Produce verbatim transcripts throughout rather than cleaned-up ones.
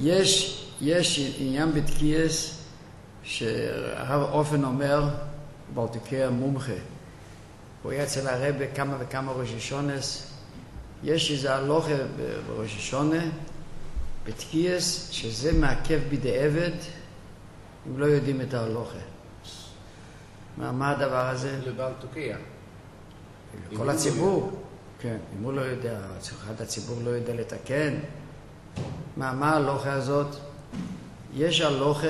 יש, יש עניין בתקיעס שהרב אופן אומר, בלתיקי מומחה, הוא היה אצל הרב כמה וכמה ראש השונס, יש איזה הלוכה בראש השונה, בתקיעס, שזה מעכב בידי עבד, אם לא יודעים את ההלוכה. מה, מה הדבר הזה? לבעל תוקע. כל הציבור. כן, אם הוא לא יודע, אחד הציבור לא יודע לתקן. מה, מה ההלוכה הזאת? יש הלוכה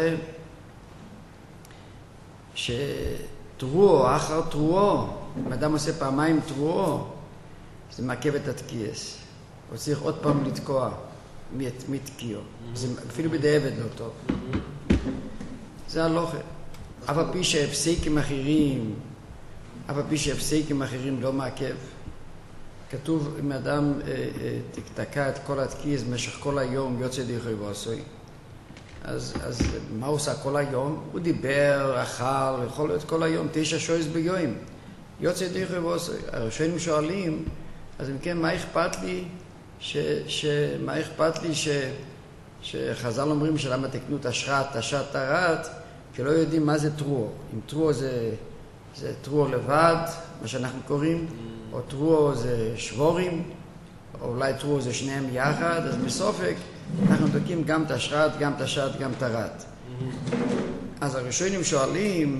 שטרועו, אחר טרועו, אם אדם עושה פעמיים טרועו, זה מעכב את התקיעס. הוא צריך עוד פעם לתקוע מתקיעו. זה אפילו בידי עבד לא טוב. זה הלוכה. אף על פי שהפסיקים אחרים, אף על פי שהפסיקים אחרים לא מעכב. כתוב, אם אדם אה, אה, תקתקע את כל התקיעס במשך כל היום, יוצא דרכי ועשוי. אז, אז מה הוא עושה כל היום? הוא דיבר, אכל, יכול להיות כל היום, תשע שויס ביום. יוצא דרכי ועשוי. הראשונים שואלים, אז אם כן, מה אכפת לי, ש, ש, מה אכפת לי ש, שחז"ל אומרים שלמה תקנו תשרת, תשת תרת, כי לא יודעים מה זה טרועו. אם טרועו זה, זה טרועו לבד, מה שאנחנו קוראים, או טרועו זה שבורים, או אולי טרועו זה שניהם יחד, אז בסופק אנחנו תוקעים גם תשרת, גם תשת, גם תרת. אז הראשונים שואלים,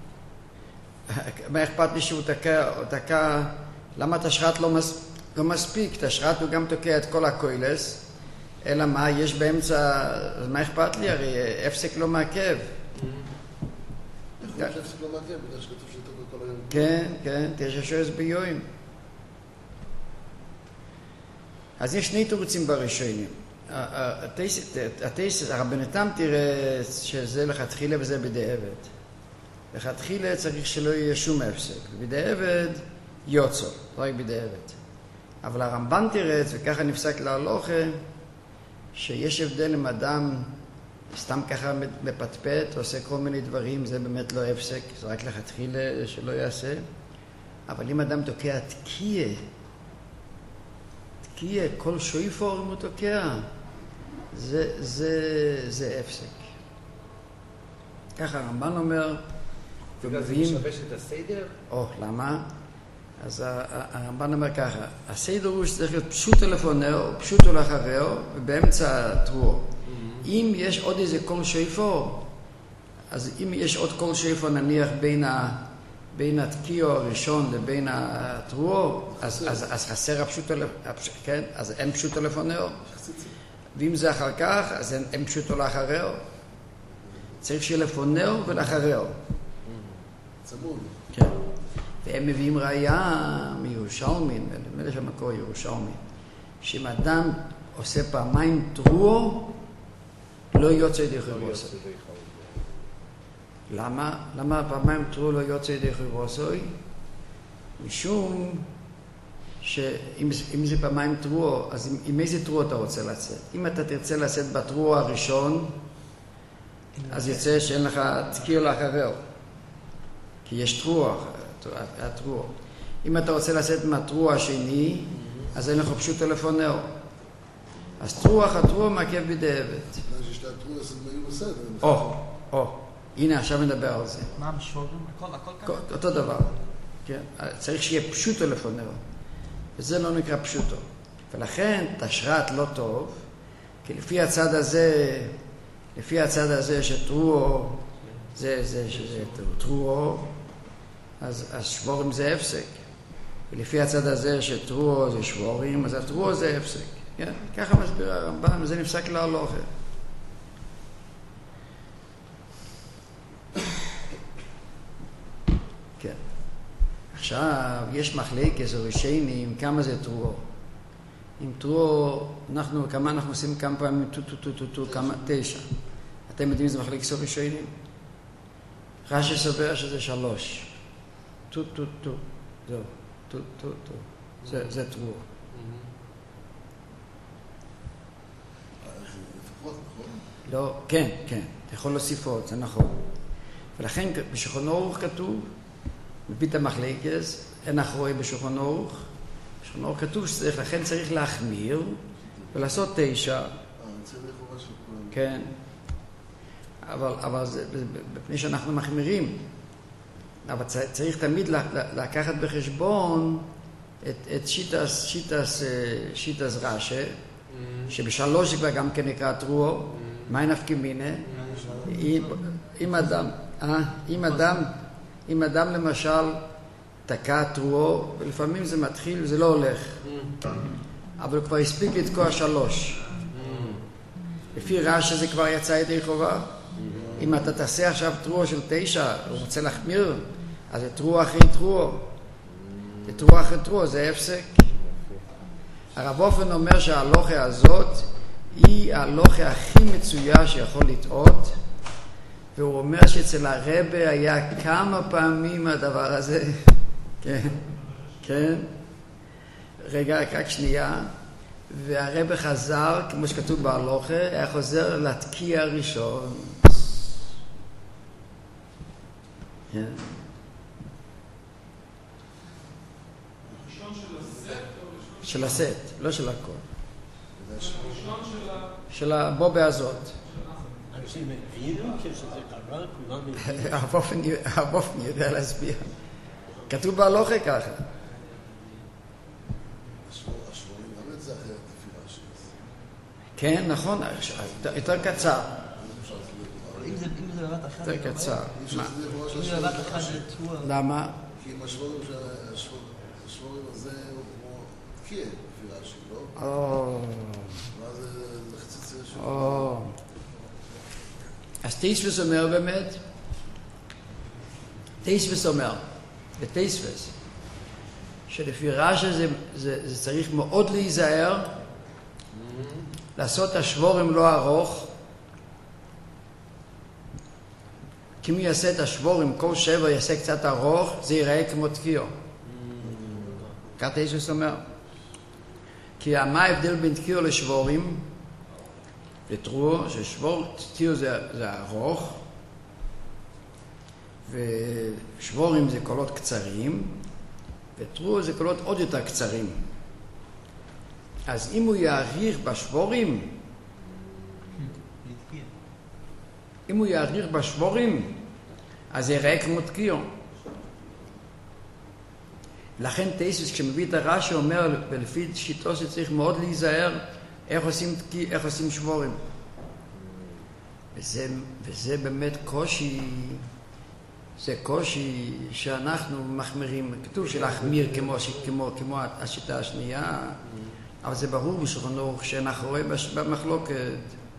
מה אכפת לי שהוא תקע, תקע, למה תשרת לא, מס, לא מספיק? תשרת הוא גם תוקע את כל הקוילס, אלא מה, יש באמצע, אז מה אכפת לי? הרי הפסק לא מעכב. איך הוא הפסק לא מעכב? בגלל שכתוב שתוקע כל היום. כן, כן, תשע שויס ביום. אז יש שני תירוצים בראשונים. הרבנתם תראה שזה לכתחילה וזה בידי עבד. לכתחילה צריך שלא יהיה שום הפסק. בידי עבד יוצא, לא רק בידי עבד. אבל הרמב"ן תירץ, וככה נפסק להלוכה, שיש הבדל עם אדם סתם ככה מפטפט, עושה כל מיני דברים, זה באמת לא הפסק, זה רק לכתחילה שלא יעשה. אבל אם אדם תוקע תקיע, תקיע, כל שויפור אם הוא תוקע, זה, זה, זה הפסק. ככה הרמב"ן אומר, בגלל זה משבש את הסדר? או, למה? אז הרמב"ן אומר ככה, הסדר הוא שצריך להיות פשוטו לפונהו, פשוטו לאחריו, ובאמצע טרועו. אם יש עוד איזה קול שויפור, אז אם יש עוד קול שויפור נניח בין, ה, בין התקיעו הראשון לבין הטרועו, אז, אז, אז חסר הפשוטו, כן? אז אין פשוטו לפונהו. ואם זה אחר כך, אז אין, אין פשוטו לאחריו. צריך שיהיה לפונהו ולאחריו. צמוד. כן. והם מביאים ראייה מירושלמין, נדמה לי שהמקור ירושלמי, שאם אדם עושה פעמיים טרועו, לא יוצא דרכי ועשוי. למה? למה פעמיים טרועו לא יוצא דרכי ועשוי? משום שאם זה פעמיים טרועו, אז עם, עם איזה טרועו אתה רוצה לצאת? אם אתה תרצה לצאת בטרועו הראשון, אז יצא שאין לך תקיעו לאחריו. כי יש טרועו, הטרועו. אם אתה רוצה לצאת מהטרועו השני, אז אין לך פשוט טלפונהו. אז טרוח, הטרוע מעכב בידי עבד. בגלל ששתי הטרוע זה היו בסדר. או, או, הנה עכשיו נדבר על זה. מה המשורם? הכל, הכל ככה? אותו דבר. כן? צריך שיהיה פשוטו לפונהו. וזה לא נקרא פשוטו. ולכן תשרת לא טוב, כי לפי הצד הזה, לפי הצד הזה שטרועו, זה, זה, שזה טרועו, אז, אז שבורים זה הפסק. ולפי הצד הזה שטרועו זה שבורים, אז הטרועו זה הפסק. כן? ככה מסביר הרמב"ן, וזה נפסק להלוכה. כן. עכשיו, יש מחלקת ראשונים, כמה זה טרועו. עם טרועו, אנחנו, כמה אנחנו עושים כמה פעמים, טו, טו, טו, טו, טו, כמה, תשע. אתם יודעים שזה מחלקת ראשונים? רש"י סובר שזה שלוש. טו, טו, טו. זהו. טו, טו, טו. זה, זה טרועו. לא, כן, כן, אתה יכול להוסיף עוד, זה נכון. ולכן בשולחן ערוך כתוב, מביט המחלקס, אין אחרוי בשולחן ערוך, בשולחן ערוך כתוב שצריך, לכן צריך להחמיר ולעשות תשע, יוצא לכאורה של כולם. כן. אבל, אבל זה, בפני שאנחנו מחמירים, אבל צריך תמיד לקחת בחשבון את, את שיטס, שיטס, שיטס רש"י, שבשלוש זה כבר גם כן נקרא טרואו, מה נפקא מינה? אם אדם, אם אדם, אם אדם למשל תקע טרואו, ולפעמים זה מתחיל, זה לא הולך, אבל הוא כבר הספיק לתקוע שלוש. לפי רש"י זה כבר יצא ידי חובה. אם אתה תעשה עכשיו טרואו של תשע, הוא רוצה להחמיר, אז זה טרואו אחרי טרואו. זה טרואו אחרי טרואו, זה הפסק. הרב אופן אומר שההלוכה הזאת היא ההלוכה הכי מצויה שיכול לטעות, והוא אומר שאצל הרבי היה כמה פעמים הדבר הזה. כן, כן. רגע, רק שנייה. והרבי חזר, כמו שכתוב בהלוכה, היה חוזר לתקיע הראשון. כן. של הסט, לא של הכל. של הבובה הזאת. אנשים הבינו כשזה קרה, כולם הבינו. הרב אופן יודע להסביר. כתוב בהלוכה ככה. השבורים גם את זה אחרי התפילה של זה. כן, נכון, יותר קצר. אם זה לבד אחת, יותר קצר. אם זה לבד אחת זה טרואו. למה? כי עם השבורים הזה הוא כמו תקיע תפילה שלו. או... ואז זה חציצה שלו. או... אז תייסבס אומר באמת, תייסבס אומר, בתייסבס, שלפי רש"י זה, זה, זה צריך מאוד להיזהר, לעשות השבורים לא ארוך, כי מי יעשה את השבורים, כל שבע יעשה קצת ארוך, זה ייראה כמו תקיעו. כך תייסבס אומר. כי מה ההבדל בין תקיעו לשבורים? לטרואו, ששבור, תקיעו זה, זה ארוך, ושבורים זה קולות קצרים, וטרואו זה קולות עוד יותר קצרים. אז אם הוא יאריך בשבורים, אם הוא יאריך בשבורים, אז זה יראה כמו תקיעו. לכן תייסבס כשמביא את הרש"י אומר, ולפי שיטו שצריך מאוד להיזהר, איך עושים, איך עושים שבורים. וזה, וזה באמת קושי, זה קושי שאנחנו מחמירים. כתוב שלהחמיר כמו, כמו, כמו השיטה השנייה, אבל זה ברור בשולחן ערוך שאנחנו רואים במחלוקת.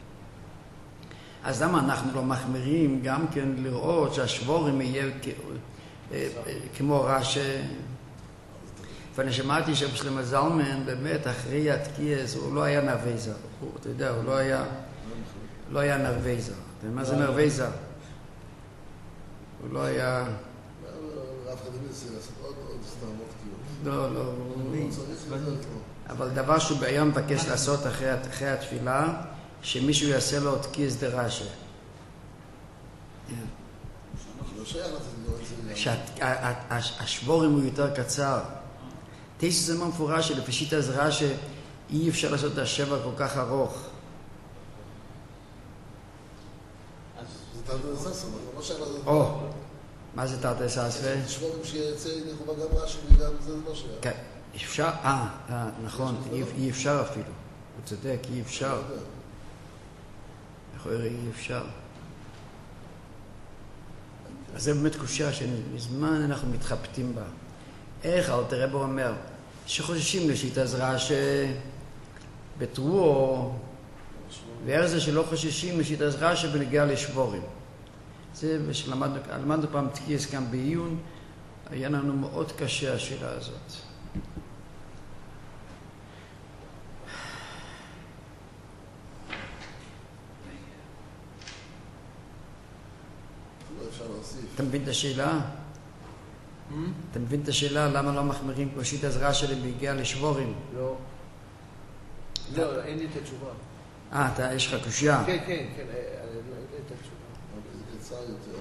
אז למה אנחנו לא מחמירים גם כן לראות שהשבורים יהיה כמו רש"י? ואני שמעתי שבשלמה זלמן, באמת, אחרי התקיעס, הוא לא היה נרוויזר. אתה יודע, הוא לא היה, לא היה נרוויזר. מה זה נרוויזר? הוא לא היה... רב חדמיס לעשות עוד סתרמות כאילו. לא, לא. הוא צריך לזה. אבל דבר שהוא היה מבקש לעשות אחרי התפילה, שמישהו יעשה לו תקיעס דרש"י. לא שייך לתת את זה. שהשבורים הוא יותר קצר. תשע זה מפורש שלפי שיטת רש"י אי אפשר לעשות את השבע כל כך ארוך. זה תרתי דסתרי, לא שייך לתת. או, מה זה תרתי דסתרי? שבורים שיצא לחובה גם רש"י וגם זה לא שייך. כן, אפשר, אה, נכון, אי אפשר אפילו. הוא צודק, אי אפשר. יכול להיות אי אפשר. אז זה באמת קושיה שמזמן אנחנו מתחבטים בה. איך אלתר רבי אומר שחוששים לשיטת רש"י בטרואו, ואיך זה שלא חוששים לשיטת רש"י בנגיעה לשבורים. זה שלמדנו פעם תקיעס כאן בעיון, היה לנו מאוד קשה השאלה הזאת. אתה מבין את השאלה? אתה מבין את השאלה למה לא מחמירים כמו שיטת רש"י בהגיעה לשבורים? לא. לא, אין לי את התשובה. אה, אתה, יש לך קושיה? כן, כן, כן, אין לי את התשובה. אבל זה קצר יותר.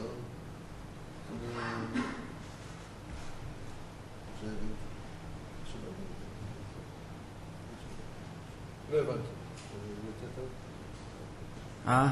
לא הבנתי. אה?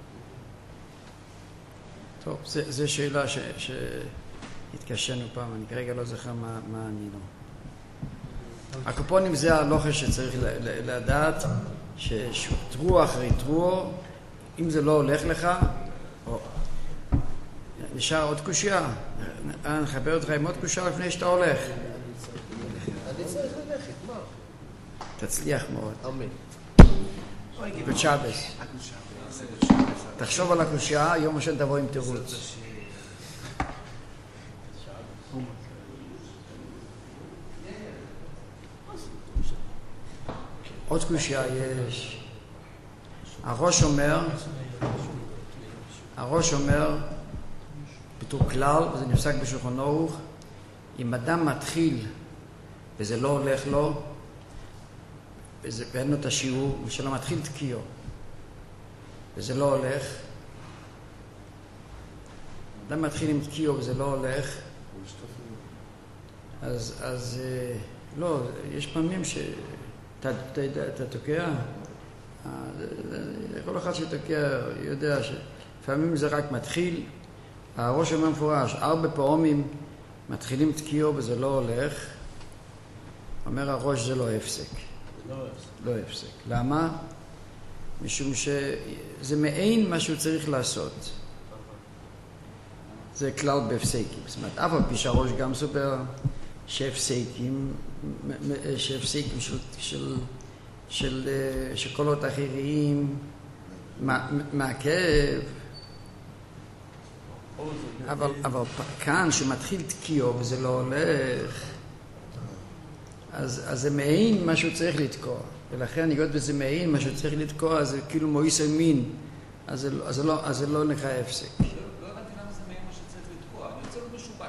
טוב, זו שאלה שהתקשנו פעם, אני כרגע לא זוכר מה, מה אני לא. הקופונים זה הלוחש שצריך לדעת, שטרוע אחרי טרוע, אם זה לא הולך לך, או נשאר עוד קושיה, אני אחבר אותך עם עוד קושיה לפני שאתה הולך. אני צריך ללכת, מה? תצליח מאוד. אמן. בצ'אבס. תחשוב על הקושיה, יום ראשון תבוא עם תירוץ. עוד קושיה יש. הראש אומר, הראש אומר, בתור כלל, וזה נפסק בשולחן ערוך, אם אדם מתחיל וזה לא הולך לו, וזה, ואין לו את השיעור, ושלא מתחיל תקיעו, וזה לא הולך, אדם מתחיל עם תקיעו וזה לא הולך, אז, אז לא, יש פעמים שאתה אתה תוקע, כל אחד שתוקע יודע שלפעמים זה רק מתחיל, הראש אומר מפורש, ארבע פעמים מתחילים תקיעו וזה לא הולך, אומר הראש זה לא הפסק. לא הפסק. למה? משום שזה מעין מה שהוא צריך לעשות. זה כלל בהפסקים. זאת אומרת, אף על פי שהראש גם סופר שהפסקים, שהפסקים של, של, של, של קולות אחרים, מעכב, אבל, אבל כאן שמתחיל תקיעו וזה לא הולך, אז, אז זה מעין מה שהוא צריך לתקוע. ולכן נגוד בזה מעין מה שהוא צריך לתקוע, זה כאילו מויס אמין. אז זה, אז זה לא, אז זה לא נקרא הפסק. לא הבנתי למה זה מעין מה שצריך לתקוע. אני רוצה לו משובק.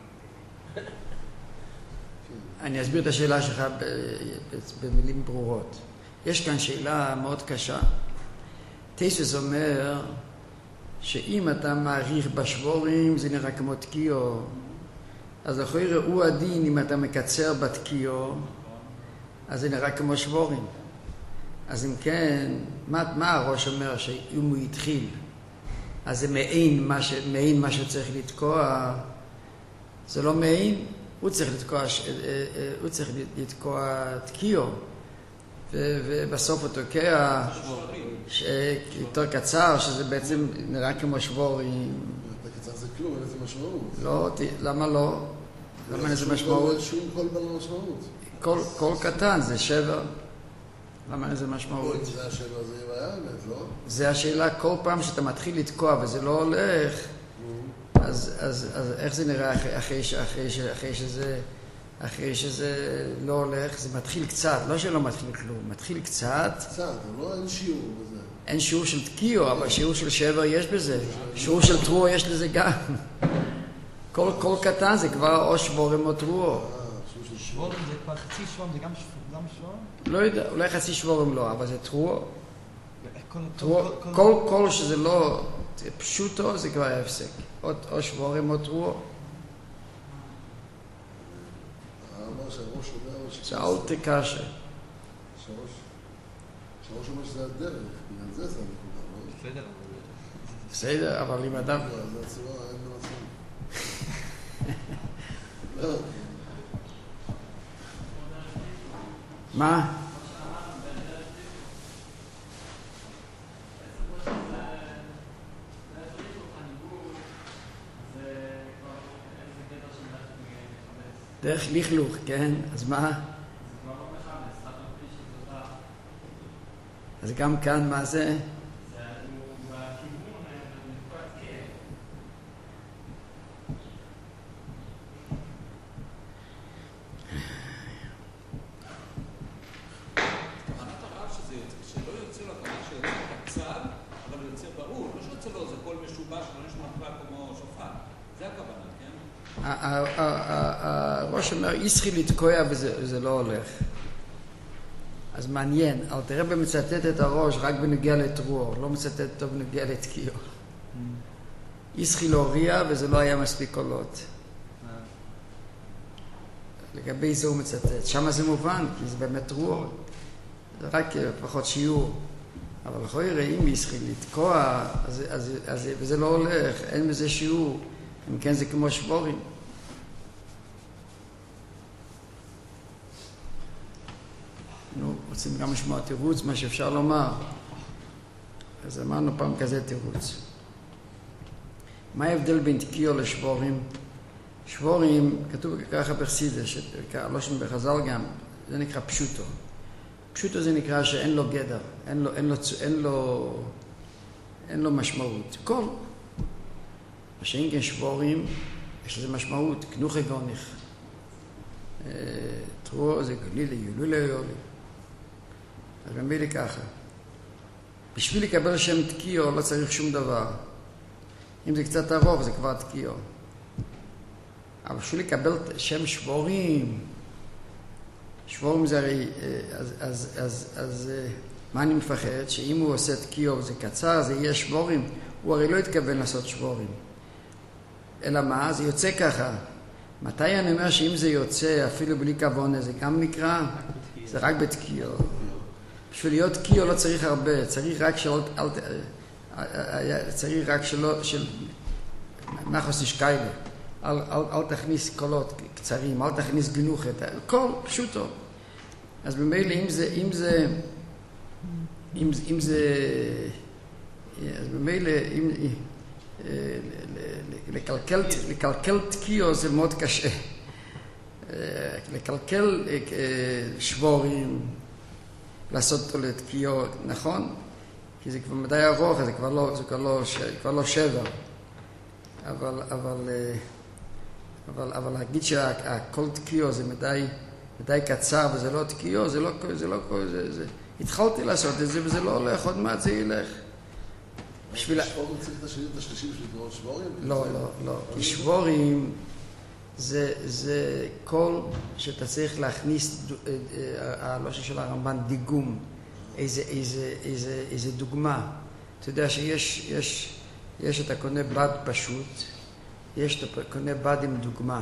אני אסביר את השאלה שלך במילים ברורות. יש כאן שאלה מאוד קשה. תייסוס אומר שאם אתה מעריך בשבורים זה נראה כמו תקיעו. אז אחרי ראו הדין, אם אתה מקצר בתקיעו, אז זה נראה כמו שבורים. אז אם כן, מה, מה הראש אומר שאם הוא התחיל, אז זה מעין מה, ש, מעין מה שצריך לתקוע, זה לא מעין, הוא צריך לתקוע, הוא צריך לתקוע תקיעו, ובסוף הוא תוקע יותר קצר, שזה בעצם נראה כמו שבורים. קצר זה כלום, אין איזה משמעות. לא, למה לא? למה אין איזה משמעות? שום קול בלא משמעות. קול קטן זה שבר. למה אין איזה משמעות? זה השאלה, זה יהיה האמת, לא? זה השאלה, כל פעם שאתה מתחיל לתקוע וזה לא הולך, אז איך זה נראה אחרי שזה אחרי שזה לא הולך? זה מתחיל קצת, לא שלא מתחיל כלום, מתחיל קצת. קצת, אבל לא אין שיעור בזה. אין שיעור של תקיעו, אבל שיעור של שבר יש בזה. שיעור של טרוע יש לזה גם. כל, כל קטן זה כבר או שבורים או טרוע. שבורים זה כבר חצי שבורים, זה גם שבורים? לא יודע, אולי חצי שבורים לא, אבל זה טרוע. כל, כל שזה לא פשוטו זה כבר הפסק. או שבורים או טרוע. זה אל תקשה. שהראש אומר שזה הדרך, בגלל זה זה הנקודה, לא? בסדר, אבל אם אדם... זה הצורה, אין מנסים. לא. מה? דרך לכלוך, כן? אז מה? אז גם כאן מה זה? הראש אומר, ישחי לתקוע וזה לא הולך. אז מעניין, אבל תראה במצטט את הראש רק בנגיע לטרור, לא מצטט אותו בנגיע לתקיעו. ישחי להוריע וזה לא היה מספיק קולות. לגבי זה הוא מצטט. שם זה מובן, כי זה באמת טרור. זה רק פחות שיעור. אבל יכול יראה, אם ישחיל לתקוע, אז, אז, אז, וזה לא הולך, אין בזה שיעור. אם כן, זה כמו שבורים. נו, רוצים גם לשמוע תירוץ, מה שאפשר לומר. אז אמרנו פעם כזה תירוץ. מה ההבדל בין תקיעו לשבורים? שבורים, כתוב ככה בחסידות, לא שם בחז"ל גם, זה נקרא פשוטו. פשוטו זה נקרא שאין לו גדר, אין לו, אין לו, אין לו, אין לו משמעות. כל. מה שאין כן שבורים, יש לזה משמעות, כנוכי גוניך. תרואו זה גלילי, יולולי יולי. אז במי לי ככה. בשביל לקבל שם תקיעו לא צריך שום דבר. אם זה קצת ארוך זה כבר תקיעו. אבל בשביל לקבל שם שבורים, שבורים זה הרי, אז, אז, אז, אז מה אני מפחד? שאם הוא עושה תקיעו וזה קצר, זה יהיה שבורים. הוא הרי לא התכוון לעשות שבורים. אלא מה? זה יוצא ככה. מתי אני אומר שאם זה יוצא אפילו בלי כוונה זה גם נקרא? זה רק בתקיעו. בשביל להיות תקיעו לא צריך הרבה, צריך רק שלא, אל, צריך רק שלא, של נחוס נשקיילה. אל, אל, אל תכניס קולות קצרים, אל תכניס גנוחת, כל פשוטו. אז במילא אם זה, אם זה, אם, אם זה, אז במילא אם, לקלקל, לקלקל תקיעו זה מאוד קשה. לקלקל שבורים, לעשות אותו לתקיעו, נכון? כי זה כבר מדי ארוך, זה כבר לא, זה כבר לא, כבר לא שבר. אבל, אבל, אבל, אבל להגיד שהכל תקיעו זה מדי, מדי קצר וזה לא תקיעו, זה לא, זה לא, זה, זה, התחלתי לעשות את זה וזה לא הולך, עוד מעט זה ילך. בשביל... שבורים צריך את השנית השלישי בשביל לקרוא שבורים? לא, לא, לא. כי שבורים זה, זה כל שאתה צריך להכניס, לא של הרמב"ן, דיגום, איזה, איזה, איזה, איזה דוגמה. אתה יודע שיש, יש, יש אתה קונה בד פשוט, יש אתה קונה בד עם דוגמה.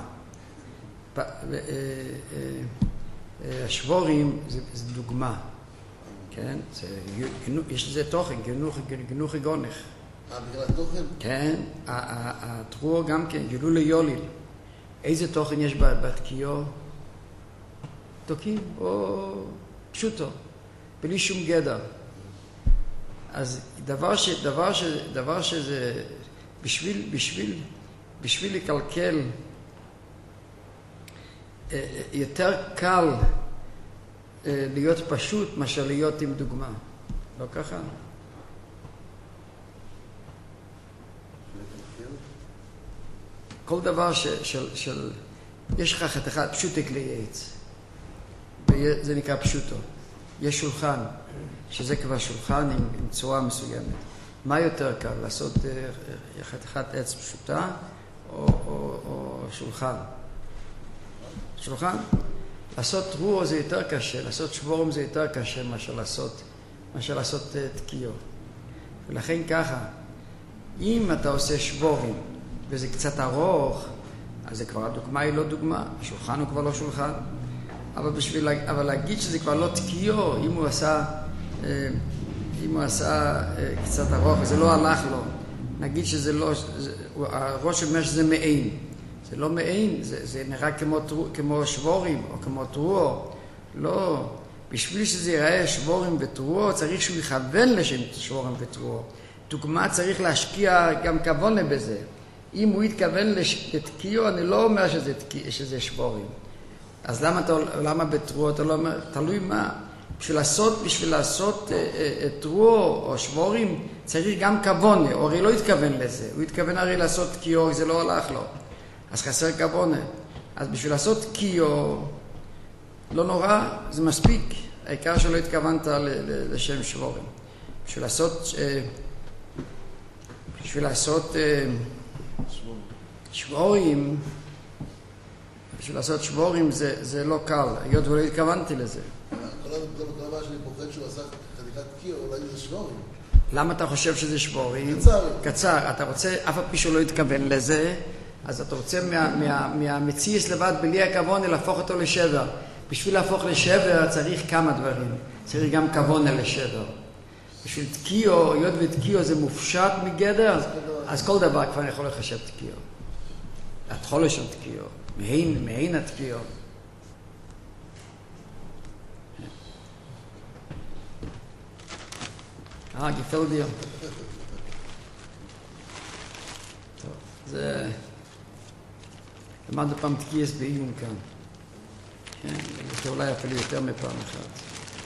השבורים זה, זה דוגמה, כן? זה, יש לזה תוכן, גנוחי גונך. אה, בגלל התוכן? כן, התרואו גם כן, יולולי יוליל. איזה תוכן יש בתקיעו? תוקים או פשוטו, בלי שום גדר. אז דבר ש, דבר ש, דבר שזה בשביל, בשביל, בשביל לקלקל, יותר קל להיות פשוט מאשר להיות עם דוגמה. לא ככה? כל דבר ש, של, של, יש לך חתיכה פשוטי כלי עץ, וזה נקרא פשוטו. יש שולחן, שזה כבר שולחן עם, עם צורה מסוימת. מה יותר קל, לעשות uh, חתיכת עץ פשוטה או, או, או שולחן? שולחן. לעשות רוח זה יותר קשה, לעשות שבורם זה יותר קשה מאשר לעשות, מאשר לעשות uh, תקיעו. ולכן ככה, אם אתה עושה שבורים, וזה קצת ארוך, אז זה כבר, הדוגמה היא לא דוגמה, השולחן הוא כבר לא שולחן, אבל בשביל, אבל להגיד שזה כבר לא תקיעו, אם הוא עשה, אם הוא עשה קצת ארוך, וזה לא הלך לו, נגיד שזה לא, זה, הראש אומר שזה מעין, זה לא מעין, זה, זה נראה כמו, כמו שבורים, או כמו תרואו, לא, בשביל שזה ייראה שבורים ותרואו, צריך שהוא יכוון לשם שבורים ותרואו, דוגמה צריך להשקיע גם כוונה בזה, אם הוא יתכוון לתקיעו, אני לא אומר שזה, שזה שבורים. אז למה, אתה, למה בתרואו אתה לא אומר? תלוי מה. בשביל לעשות, בשביל לעשות אה, אה, תרואו או שבורים, צריך גם כוונה. או הרי לא יתכוון לזה. הוא יתכוון הרי לעשות תקיעו, זה לא הלך לו. אז חסר כוונה. אז בשביל לעשות תקיעו, לא נורא, זה מספיק. העיקר שלא התכוונת ל, ל, לשם שבורים. בשביל לעשות... אה, בשביל לעשות... אה, שבורים, בשביל לעשות שבורים זה, זה לא קל, היות ולא התכוונתי לזה. כל המקרה שאני פוחד שהוא עשה חתיכת תקיעו, אולי זה שבורים. למה אתה חושב שזה שבורים? קצר. קצר. אתה רוצה, אף פעם שהוא לא התכוון לזה, אז אתה רוצה מה, מה, מהמציאס לבד בלי הכוונה להפוך אותו לשבר. בשביל להפוך לשבר צריך כמה דברים. צריך גם כוונה לשבר. בשביל תקיעו, היות ותקיעו זה מופשט מגדר, אז כל דבר כבר יכול לחשב תקיעו. התחולה של תקיעו, מהין, מהין התקיעו. אה, gefällt dir. טוב, זה... למדנו פעם תקיעס בעיון כאן. כן, זה אולי אפילו יותר מפעם אחת.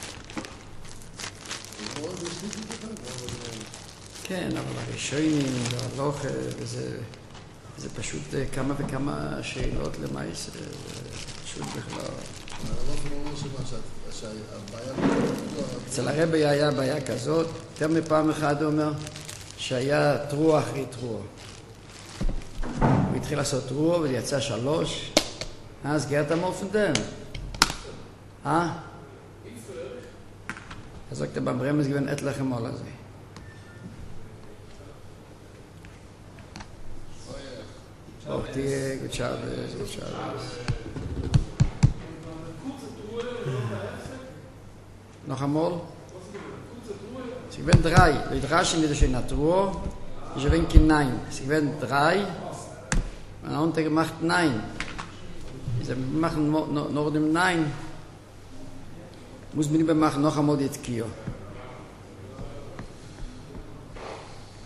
כן, אבל הראשונים, והלוך, וזה... זה פשוט כמה וכמה שאלות למעשה, זה פשוט בכלל... אצל הרבי היה בעיה כזאת, יותר מפעם אחת הוא אומר שהיה טרוע אחרי טרוע. הוא התחיל לעשות טרוע ויצא שלוש, אז גרת מורפנדם. אה? אז sagt er beim Bremen, es gewinnen etliche Mal an sie. Auch die, gut Schabes, gut Schabes. Noch einmal? Sie gewinnen drei. Die drei sind nicht in der Natur. Ich gewinnen kein Nein. Sie gewinnen drei. Und der Unter macht Nein. Sie machen nur dem Nein. Muss man nicht mehr machen, noch einmal die Tkio.